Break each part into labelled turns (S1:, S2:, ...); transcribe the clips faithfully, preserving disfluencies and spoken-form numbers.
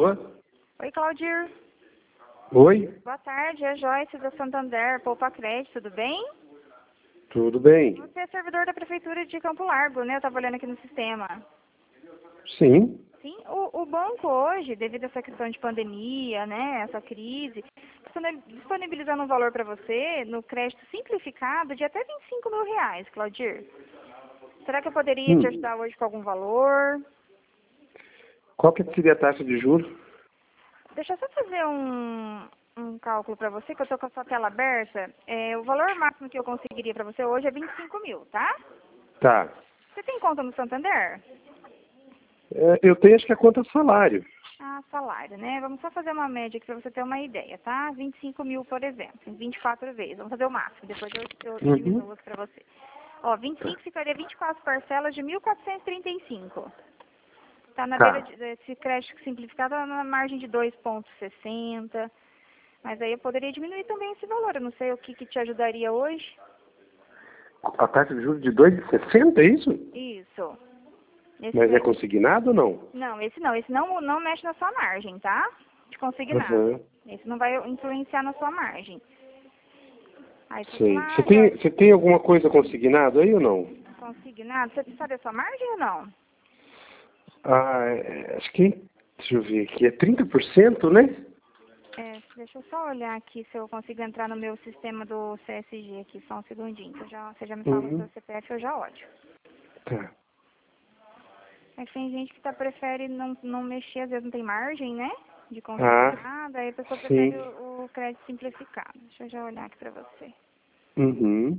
S1: Alô?
S2: Oi, Claudir.
S1: Oi?
S2: Boa tarde, é Joyce da Santander, Poupa Crédito, tudo bem?
S1: Tudo bem?
S2: Você é servidor da Prefeitura de Campo Largo, né? Eu estava olhando aqui no sistema.
S1: Sim.
S2: Sim, o, o banco hoje, devido a essa questão de pandemia, né, essa crise, está disponibilizando um valor para você no crédito simplificado de até vinte e cinco mil reais, Claudir. Será que eu poderia te
S1: Hum.
S2: ajudar hoje com algum valor?
S1: Qual que seria a taxa de juros?
S2: Deixa eu só fazer um, um cálculo para você, que eu estou com a sua tela aberta. É, o valor máximo que eu conseguiria para você hoje é vinte e cinco mil, tá?
S1: Tá.
S2: Você tem conta no Santander?
S1: É, eu tenho acho que a conta salário.
S2: Ah, salário, né? Vamos só fazer uma média aqui para você ter uma ideia, tá? vinte e cinco mil, por exemplo, em vinte e quatro vezes. Vamos fazer o máximo, depois eu, eu
S1: Uhum.
S2: diminuo aqui para você. Ó, vinte e cinco ficaria vinte e quatro parcelas de mil quatrocentos e trinta e cinco. Tá na beira
S1: Tá.
S2: de, desse crédito simplificado, tá na margem de dois vírgula sessenta. Mas aí eu poderia diminuir também esse valor. Eu não sei o que, que te ajudaria hoje.
S1: A taxa de juros de dois vírgula sessenta, é isso?
S2: Isso. Esse
S1: Mas é
S2: crédito...
S1: consignado ou não?
S2: Não, esse não. Esse não, não mexe na sua margem, tá? De consignado.
S1: Uhum.
S2: Esse não vai influenciar na sua margem. Aí você
S1: Sei.
S2: fala,
S1: Você
S2: ah,
S1: tem,
S2: Jorge,
S1: você tem alguma coisa consignado aí ou não?
S2: consignado. Você sabe a sua margem ou não?
S1: Ah, é, acho que, deixa eu ver aqui, é trinta por cento, né?
S2: É, deixa eu só olhar aqui se eu consigo entrar no meu sistema do C S G aqui, só um segundinho. Você já, você já me fala o seu
S1: Uhum.
S2: C P F, eu já olho.
S1: Tá.
S2: É que tem gente que tá, prefere não, não mexer, às vezes não tem margem, né? De
S1: Ah,
S2: consignado, aí a pessoa
S1: sim.
S2: prefere o, o crédito simplificado. Deixa eu já olhar aqui pra você.
S1: Uhum.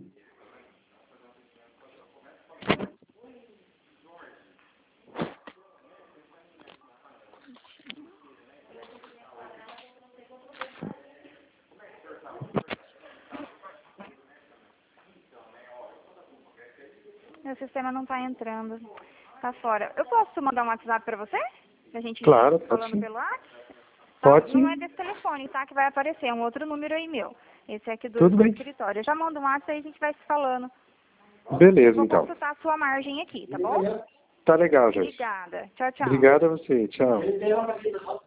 S2: Meu sistema não tá entrando. Tá fora. Eu posso mandar um WhatsApp pra você? Pra gente ir
S1: Claro, pode
S2: falando
S1: sim.
S2: pelo WhatsApp? Tá?
S1: Pode
S2: Não é
S1: sim.
S2: desse telefone, tá? Que vai aparecer. É um outro número aí meu. Esse é aqui do,
S1: Tudo
S2: do
S1: bem.
S2: escritório. Eu já mando um WhatsApp e a gente vai se falando. Eu
S1: Beleza,
S2: vou
S1: então.
S2: consultar a sua margem aqui, tá bom?
S1: Tá legal, Joyce.
S2: Obrigada. Tchau, tchau.
S1: Obrigado a você. Tchau.